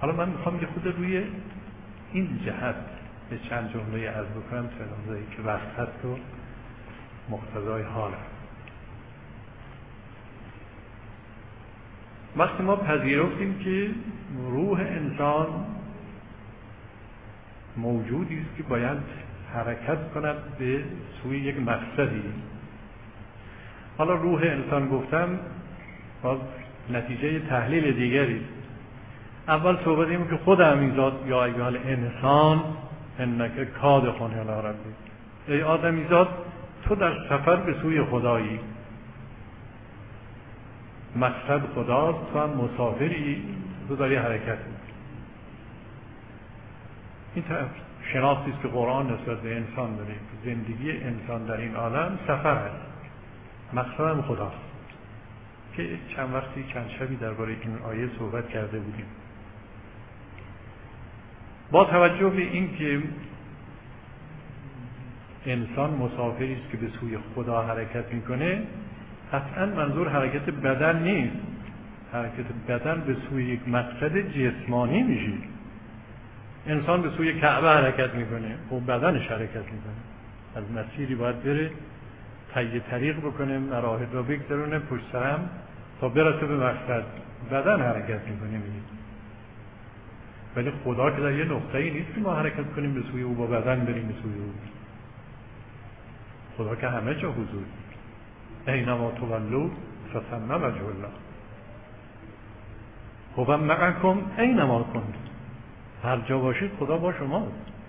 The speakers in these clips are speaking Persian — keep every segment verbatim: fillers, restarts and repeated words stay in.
حالا من میخوام یه خود روی این جهت به چند جمله عرض بکنم چنانزایی که وقت هست و مقتضای حال هست. وقتی ما پذیرفتیم که روح انسان موجودی است که باید حرکت کند به سوی یک مقصدی. حالا روح انسان گفتم باز نتیجه تحلیل دیگری است. اول صحبت اینه که خود همین ذات یا ایها الانسان انک کادح الی ربک، ای آدمی ذات تو در سفر به سوی خدایی، مقصد خداست، تو هم مسافری، تو داری حرکت میکنی. این شناختی است که قرآن نسبت به انسان داره که زندگی انسان در این عالم سفر هست، مقصد هم خداست که چند وقتی چند شبی درباره این آیه صحبت کرده بودیم. با توجه به این که انسان مسافری است که به سوی خدا حرکت میکنه، قطعا منظور حرکت بدن نیست. حرکت بدن به سوی یک مقصد جسمانی میشه. انسان به سوی کعبه حرکت میکنه، خب بدنش حرکت میکنه، از مسیری باید بره، طی طریق بکنه، مراحل را بگذرونه پشت سرم تا برسه به مقصد. بدن حرکت میکنه میگه. ولی خدا که در یه نقطه‌ای نیست که ما حرکت کنیم به سوی او، با بدن بریم به سوی او. خدا که همه جا حضور، اینما تولوا فثم وجه الله، هو معکم اینما کنتم، هر جا باشید خدا با شماست.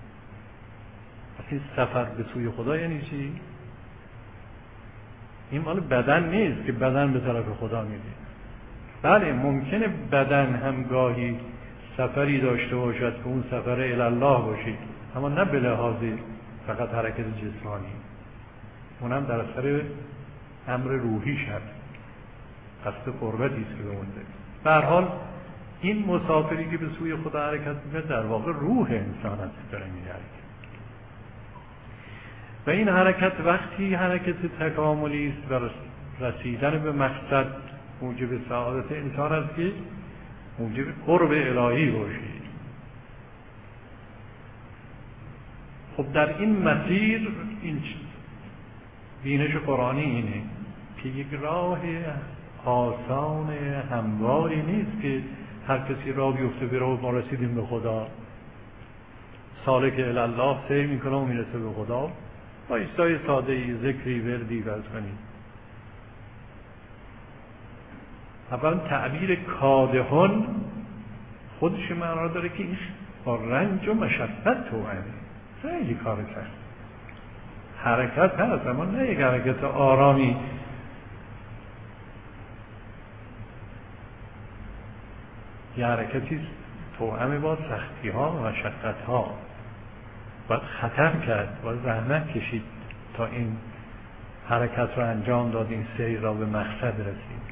این سفر به سوی خدا یعنی چی؟ این مال بدن نیست که بدن به طرف خدا میره. بله ممکنه بدن هم گاهی سفری داشته باشد که اون سفر الی الله باشید، اما نه به لحاظ فقط حرکت جسمانی، اونم در اثر امر روحیش هست، قصد قربتی است که به اون داره. به هر حال این مسافری که به سوی خدا حرکت میکنه در واقع روح انسان است که داره میره. و این حرکت وقتی حرکت تکاملی است و رسیدن به مقصد موجب سعادت انسان است که موجب قرب الهی باشید. خب در این مسیر این بینش قرآنی اینه که یک راه آسان همواری نیست که هر کسی راه بیفته بره و ما رسیدیم به خدا. سالک الی الله سیر میکنه و میرسه به خدا با ایستای ساده ای، ذکری، وردی فرض کنید. اولا تعبیر کادحون خودش معنا داره که این با رنج و مشقت توأمه، خیلی کار سخت. حرکت هست اما نه یک حرکت آرامی. یه حرکتی توأمه با سختی ها و مشقت ها. باید خطر کرد، باید زحمت کشید تا این حرکت را انجام داد، این سیر را به مقصد رسید.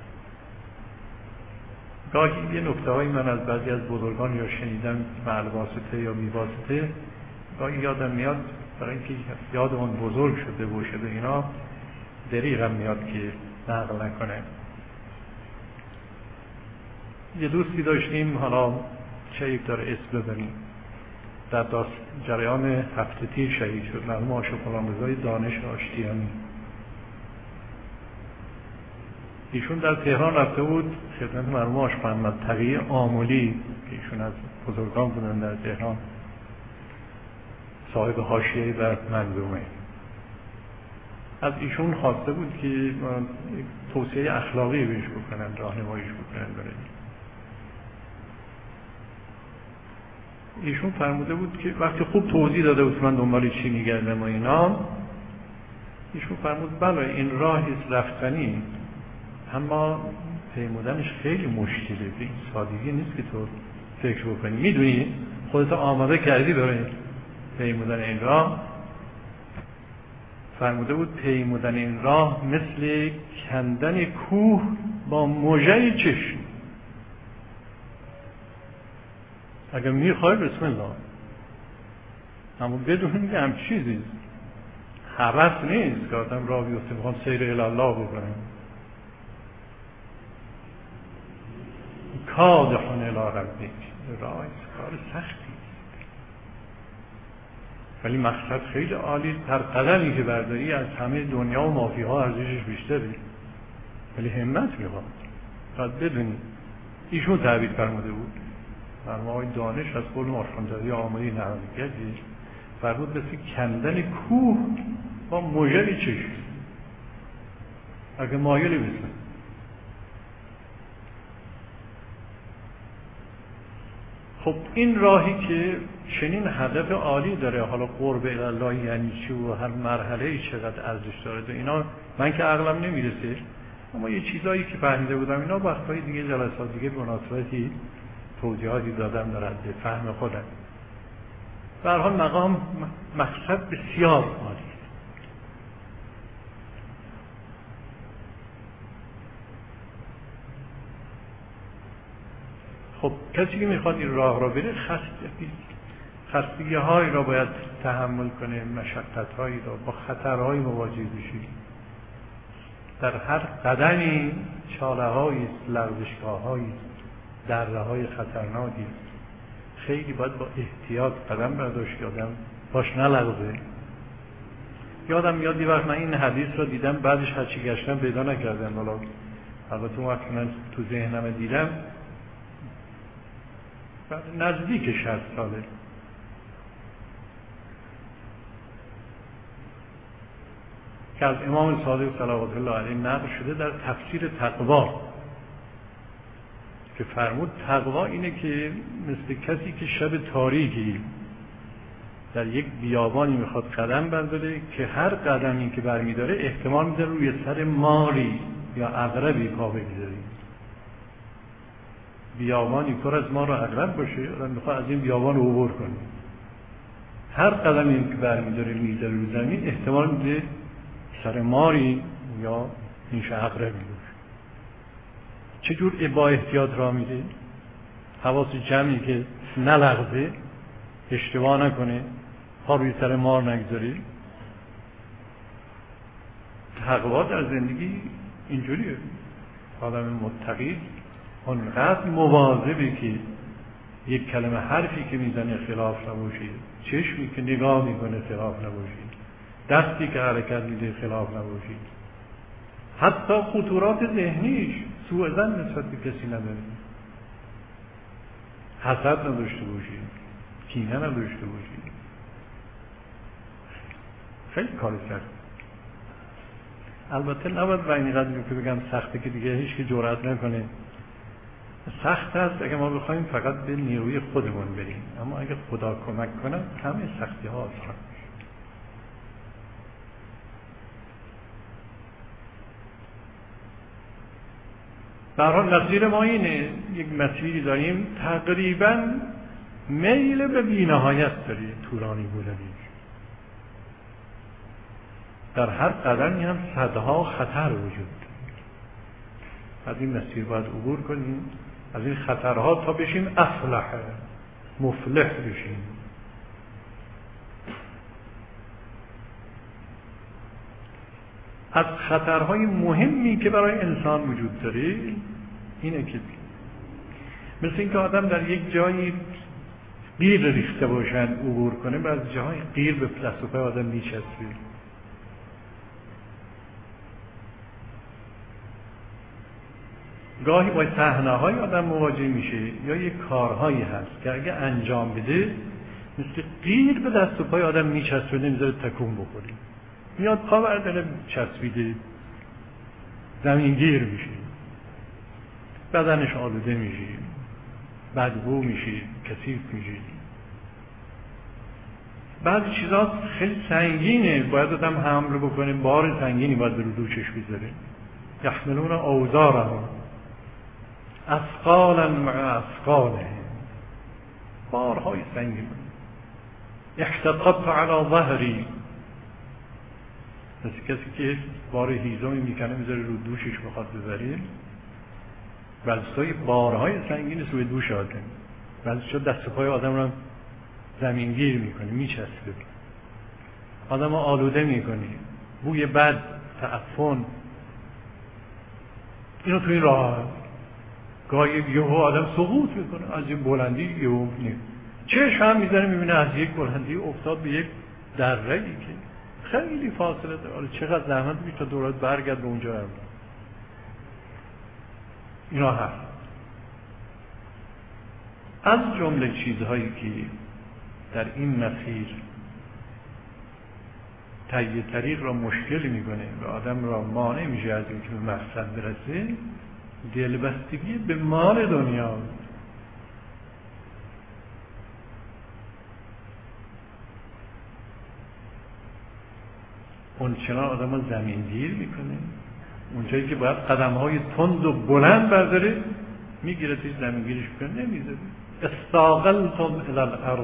گاهی یه نکته هایی من از بعضی از بزرگان یا شنیدم بالواسطه یا بیواسطه، گاهی یادم میاد، برای اینکه یاد اون بزرگ شده باشه به اینا دریغم میاد که نقل نکنه. یه دوستی داشتیم، حالا چه یک داره اسم ببریم، در داست جریان هفته تیر شهید شد، مرحوم آشوق غلامرضای دانش آشتیانی. ایشون در تهران رفته بود خدمت مرحوم آشوق محمد تقی آملی که ایشون از بزرگان بودن در تهران، صاحب حاشیه بر منظومه. از ایشون خواسته بود که توصیه اخلاقی بهش بکنن، راهنماییش بکنن برای ایشون. فرموده بود که وقتی خوب توضیح داده بود من دنبال چی میگردم و اینا، ایشون فرمود بله این راهی رفتنی، اما پیمودنش خیلی مشکله، به این سادگی نیست که تو فکر بکنی. میدونی خودت آماده کردی برای پیمودن این راه؟ فرموده بود پیمودن این راه مثل کندن کوه با مژه چشم. اگر میخوای بسم الله، اما بدون میگه هم چیزی هوس نیست که آدم راه بیفته بخوام سیر الی الله بکنم. کادح الی ربک، راه کار سختی، ولی مقصد خیلی عالی. هر قدمی که برداری از همه دنیا و مافیها ارزشش بیشتره، ولی همت میخواد. باید بدونی ایشون تعبیر فرموده بود، فرمای دانش از قول مارشانتازی آماده نهانگردی فرمود مثل کندن کوه با مژر چشم، اگه مایلی بزن. خب این راهی که چنین هدف عالی داره، حالا قرب الله یعنی چی و هر مرحله چقدر ارزش داره و اینا من که عقلم نمیرسه، اما یه چیزایی که فهمیده بودم اینا وقتهای دیگه جلسات دیگه به مناسبتی توضیحاتی دادم در حد فهم خودم. به هر حال مقام مقصد بسیار عالی. خب کسی که میخواد این راه را بره خستگی خستگی هایی را باید تحمل کنه، مشقت هایی را، با خطرهای مواجه بشی. در هر قدمی چاله هایی است، لغزشگاه هایی است، دره های خطرناکی است. خیلی باید با احتیاط قدم برداشت، آدم باش نلغزه. یادم میاد یه وقت من این حدیث را دیدم، بعدش هرچی گشتم پیدا نکردم، حالا البته اون وقت من تو ذهنم دیدم بعد نزدیک شصت ساله، که از امام صادق صلوات الله علیه نقل شده در تفسیر تقوا که فرمود تقوا اینه که مثل کسی که شب تاریکی در یک بیابانی میخواد قدم برداره که هر قدمی که برمیداره احتمال میده روی سر ماری یا عقربی پا بگذاره. بیابانی پر از مار و عقرب باشه، آدم میخواد از این بیابان عبور کنه، هر قدمی که برمیداره میذاره رو زمین احتمال میده سر ماری یا نیش عقربی باشه. چجور با احتیاط را میده؟ حواس جمعی که نلغزه، اشتباه نکنه، پا روی سر مار نگذاره. تقوا در زندگی اینجوریه. آدم متقی اونقدر مواظبه که یک کلمه حرفی که میزنه خلاف نباشه، چشمی که نگاه میکنه خلاف نباشه، دستی که حرکت میده خلاف نباشه، حتی خطورات ذهنیش سوء ظن نسبت به کسی نداره، حسد نداشته باشه، کینه نداشته باشه. خیلی کار سخت. البته نباید و اینقدر که بگم سخته که دیگه هیچ که جرئت نکنه. سخت است اگه ما بخوایم فقط به نیروی خودمون بریم، اما اگه خدا کمک کنه همه سختی ها آسان میشه. به هر حال مسیر ما اینه، یک مسیری داریم تقریبا میل به بی‌نهایت داره، طولانی بودنش. در هر قدمی هم صدها خطر وجود داره. از این مسیر باید عبور کنیم، از این خطرها تا بشیم افلح، مفلح بشیم. از خطرهای مهمی که برای انسان وجود داره اینه که مثل اینکه آدم در یک جایی قیر ریخته باشن عبور کنه، بعضی جاهای قیر به دست و پای آدم میچسبه. گاهی با صحنه‌های آدم مواجه میشه یا یک کارهایی هست که اگه انجام بده مثل قیر به دست و پای آدم میچسبه، نمیذاره تکون بخوره، میاد پا برداره چسبیده، زمینگیر میشه، بدنش آلوده میشه، بدبو میشه، کثیف میشه. بعضی چیزا خیلی سنگینه، باید آدم حمل بکنه، بار سنگینی باید به رو دوشش بذاره. یحملون اوزارهم اثقالا مع اثقالهم، بارهای سنگین. احتقبت علی ظهری، مثل کسی که بار هیزمی میکنه میذاره رو دوشش بخواد بذاره. بعضی بارهای سنگین روی دوش آدم، بعضی دست و پای آدم رو زمینگیر میکنه، میچسبه، آدم رو آلوده میکنه، بوی بد، تعفن. اینو تو این راه گاهی یهو آدم سقوط میکنه از این بلندی یهو نیست، چشم هم میزنه میبینه از یک بلندی افتاد به یک دره‌ای که خیلی فاصله داره، چقدر زحمت میشه تا دورات برگرد به اونجا رفت. اینا هست. از جمله چیزهایی که در این مسیر طی طریق را مشکل میکنه و آدم را مانع میشه از اینکه به مقصد برسه، دلبستگی به مال دنیا. اون چنان آدم را زمینگیر میکنه، اونجایی که باید قدمهای تند و بلند برداره میگیره توی زمینگیرش کنه، نمیذاره. استاقلتم الی الارض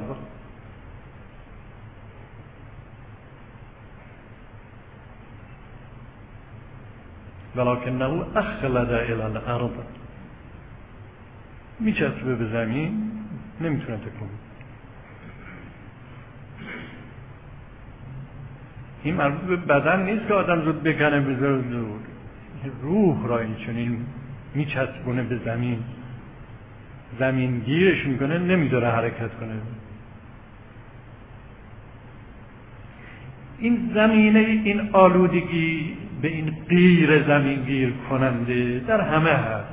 ولکنه اخلد الی الارض، میچسبه به زمین، نمیتونه تکون. این مربوط به بدن نیست که آدم زود بکنه بذاره دور، روح را این چنین میچسبونه به زمین، زمین گیرش میکنه، نمیذاره حرکت کنه. این زمینه، این آلودگی به این غیر زمین گیر کننده در همه هست.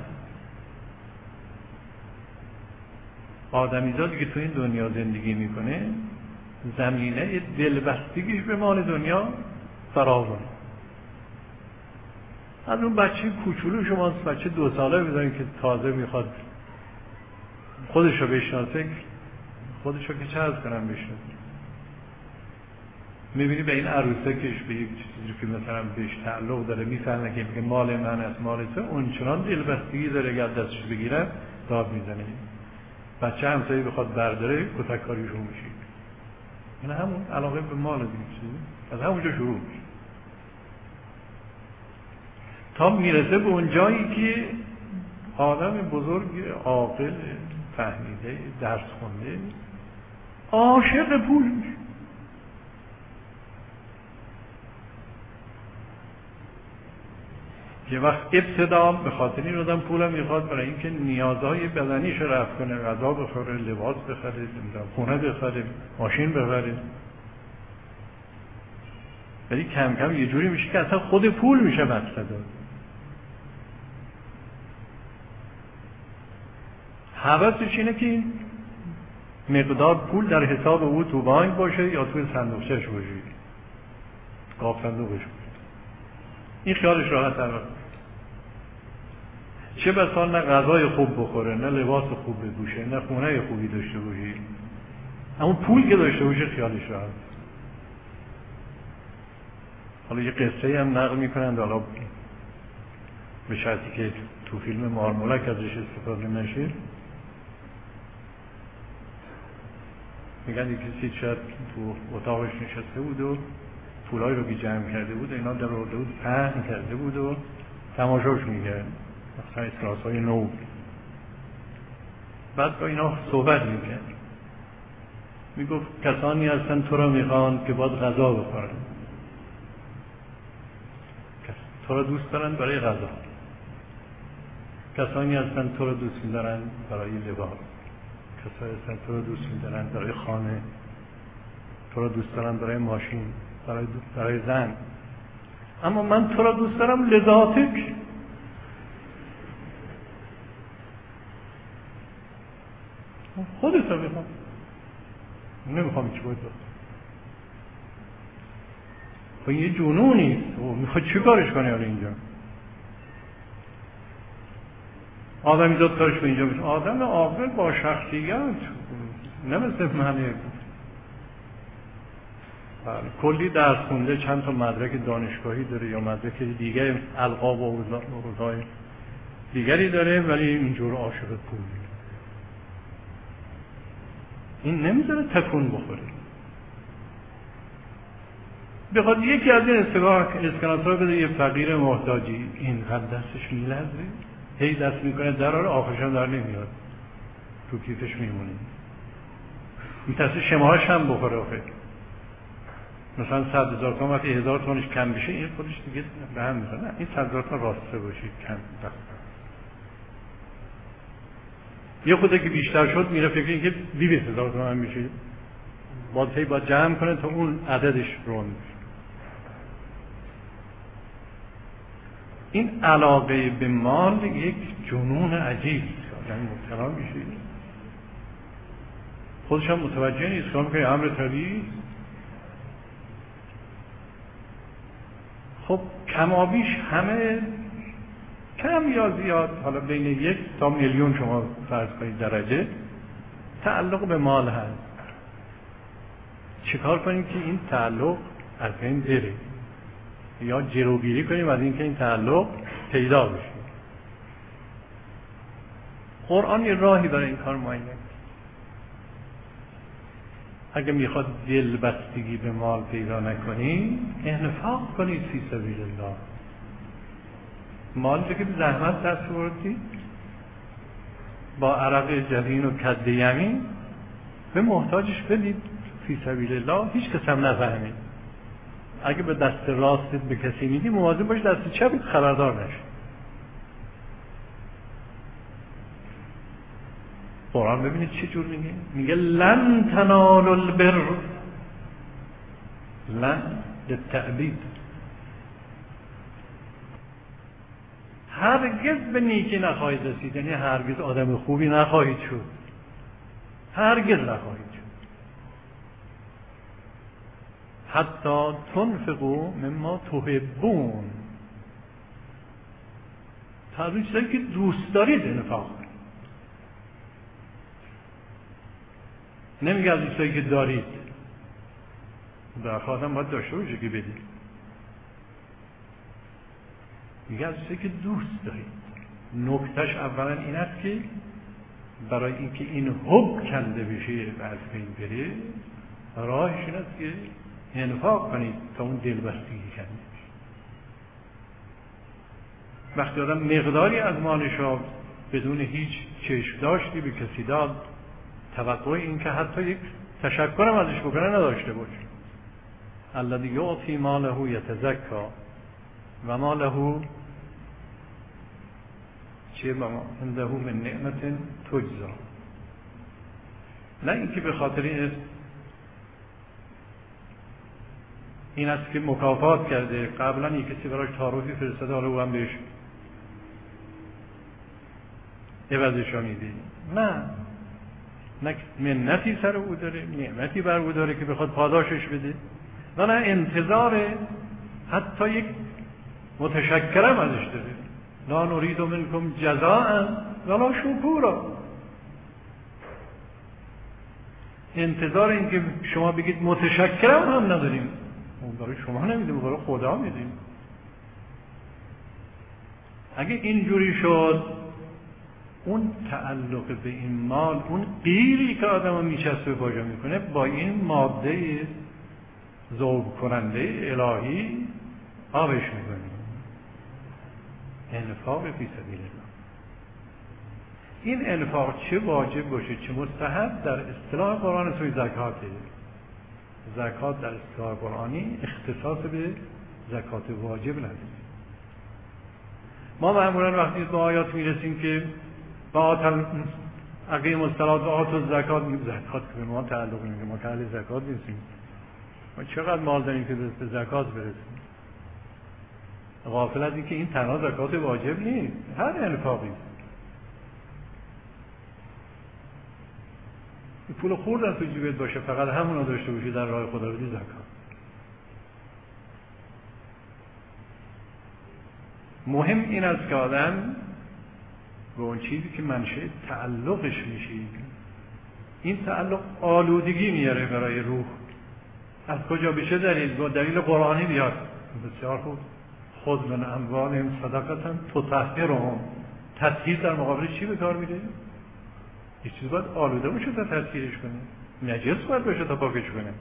آدمیزادی که تو این دنیا زندگی میکنه زمینه دلبستگیش به مال دنیا فراوانه. از اون بچه کوچولو شما بچه دو ساله بذارید که تازه میخواد خودش رو بشناسه، خودش رو که چه از کنم بشناسه، میبینی به این عروسکش به یک چیزی که مثلا بهش تعلق داره میفهمه که میگه مال من است، مال تو، اون چنان دلبستگی داره اگر دستش بگیره داد میزنه. بچه همسایه بخواد برداره کتککاریشون میشه. این همون علاقه به مال دیگه، از همونجا شروع میشه تا میرسه به اون جایی که آدم بزرگ عاقل فهمیده درس خونده عاشق پول میشه. یه وقت ابتدا به خاطر این آدم پولم میخواد برای اینکه نیازهای بدنیش رفع کنه، غذا بخوره، لباس بخره، خونه بخره، ماشین بخره، ولی کم کم یه جوری میشه که اصلا خود پول میشه مقصد. هوسش اینه که مقدار پول در حساب او تو بانک باشه یا تو صندوقچه‌اش باشه، قاب صندوقش باشه. این خیالش راحت تر. چه بسا نه غذای خوب بخوره، نه لباس خوب بپوشه، نه خونه خوبی داشته باشه، اما پول که داشته باشه خیالش راحت. حالا یه قصه هم نقل میکنند، حالا به شرطی که تو فیلم مارمولک ازش استفاده نشه. میگن یکی کسی شاید تو اتاقش نشسته بود و پولای رو بی جمع کرده بود، اینا در آورده بود پهن کرده بود و تماشاش میگرد، مثلا اسکناس های نو. بعد با اینا صحبت میکرد، میگفت کسانی هستن تو را میخوان که باید غذا بخورن، تو را دوست دارن برای غذا، کسانی هستن تو را دوست میدارن برای لباس، کسانی هستن تو را دوست میدارن برای خانه، تو را دوست دارن برای ماشین، برای برای زن، اما من تو را دوست دارم لذاتک. خودت رو میخوام، نمیخوام چی باید باید. خب یه جنونیست، میخواد چی کارش کنه حالا اینجا؟ آدمی زاد کارش به اینجا میشه. آدم عاقل با شخصیت، نه مثل منه. کلی درس خونده، چند تا مدرک دانشگاهی داره یا مدرک دیگه، القاب و اوضاع دیگری داره، ولی اینجور عاشق پول. این نمیذاره تکون بخوره. بخواد یکی از این اسکناس را بده یه فقیر محتاجی، اینقدر دستش میلرزه، هی دست میکنه دراره، آخرش هم در نمیاد، تو کیفش میمونه. میترسه شماهاش هم بخوره. آخه مثلا صد هزار تومان وقتی هزار تومانش کم بشه این خودش دیگه به هم میخوره. نه، این صد هزار تومان راسته باشه کم بخوره. یه خود که بیشتر شد میره فکر این که دویست هزار تومان میشه، باید هی باید جمع کنه تا اون عددش روند بشه. این علاقه به مال یک جنون عجیب است، یعنی مبتلا میشه خودش هم متوجه نیست، کار میکنه امر طبیعی. خب کمابیش همه کم یا زیاد، حالا بین یک تا میلیون شما فرض کنید درجه تعلق به مال هست. چیکار کنیم که این تعلق از این بره یا جلوگیری کنیم از اینکه این تعلق پیدا بشه؟ قرآن یه راهی برای این کار معین کرده. اگه میخواد دلبستگی به مال پیدا نکنی، انفاق کنید فی سبیل الله. مال که به زحمت دست بردی با عرق جبین و کد یمین به محتاجش بدید فی سبیل الله، هیچ کس هم نفهمید. اگه به دست راستت به کسی میدی مواظب باش دست چپت خبردار نشه. قرآن ببینید چه جور میگه، میگه لن تنالوا البر، لن للتأبید، هرگز به نیکی نخواهید رسید، یعنی هرگز آدم خوبی نخواهید شد، هرگز نخواهید شد حتی تنفقوا مما تحبون، تا از اون چیزایی که دوست دارید انفاق. نمیگه از چیزایی که دارید، در خواهدم باید داشته باشه که بدید، میگه از چیزایی که دوست دارید. نکتهش اولا این است که برای اینکه این حب کنده بشه و از بین بره، راهش این است که انفاق کنید تا اون دلبستگی کنده بشه. وقتی آدم مقداری از مالش را بدون هیچ چشم داشتی به کسی داد، توقع این که حتی یک تشکرم ازش بکنه نداشته باشه. الذی یعطی ماله یتزکا و ماله چه ما عنده من نعمت تجزا. نه اینکه به خاطر این است این است که مکافات کرده، قبلا یک کسی براش تعارفی فرستاده حالا او هم بهش عوضش میده. نه، نه منتی سر او داره، نعمتی بر او داره که بخواد پاداشش بده، و نه انتظار حتی یک متشکرم ازش داره. لا نرید منکم جزاء ولا شکورا، انتظار این که شما بگید متشکرم هم نداریم، اون برای شما نمیدیم، برای خدا میدیم. اگه اینجوری شد، اون تعلق به این مال، اون قیری که آدم رو میچسبه پاجا میکنه، با این ماده ذوب کننده الهی آبش میکنه. انفاق فی سبیل الله. این انفاق چه واجب باشه چه مستحب، در اصطلاح قرآن سوی زکاته. زکات در اصطلاح قرآنی اختصاص به زکات واجب نداره. ما معمولا وقتی به آیات میرسیم که با آتل اقیم الصلاة و آتوا الزکات، میگیم زکات که به ما تعلق نمیگه، ما که اهل زکات نیستیم. ما چقدر مال داریم که به زکات برسیم؟ غافل از این که این تنها زکات واجب نیست، هر انفاقی. این پول خوردن تو جیبت باشه، فقط همون داشته باشی در راه خدا بدی زکات. مهم این است که آدم به اون چیزی که منشأ تعلقش میشه، این تعلق آلودگی میاره برای روح. از کجا بشه؟ دلیل با دلیل قرآنی بیاد. بسیار خوب. خود من اموالهم صدقه تطهرهم. تطهیر در مقابل چی به کار میره؟ یه چیز باید آلوده باشه تا تطهیرش کنه، نجس باید باشه تا پاکش کنه.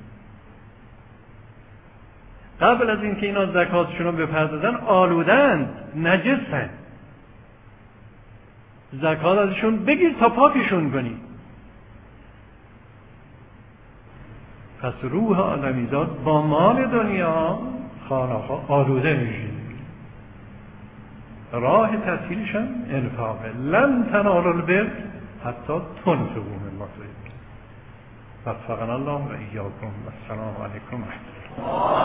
قبل از اینکه اینا زکاتشون رو بپردازن آلودند، نجسن. زکات ازشون بگیر تا پاکشون کنی. پس روح آدمیزاد با مال دنیا خانه‌ها آلوده میشه. راه تطهیرش هم انفاقه. لن تنالوا البر حتی تنفقوا مما تحبون. وفقنا الله و ایاکم و السلام علیکم و رحمة الله.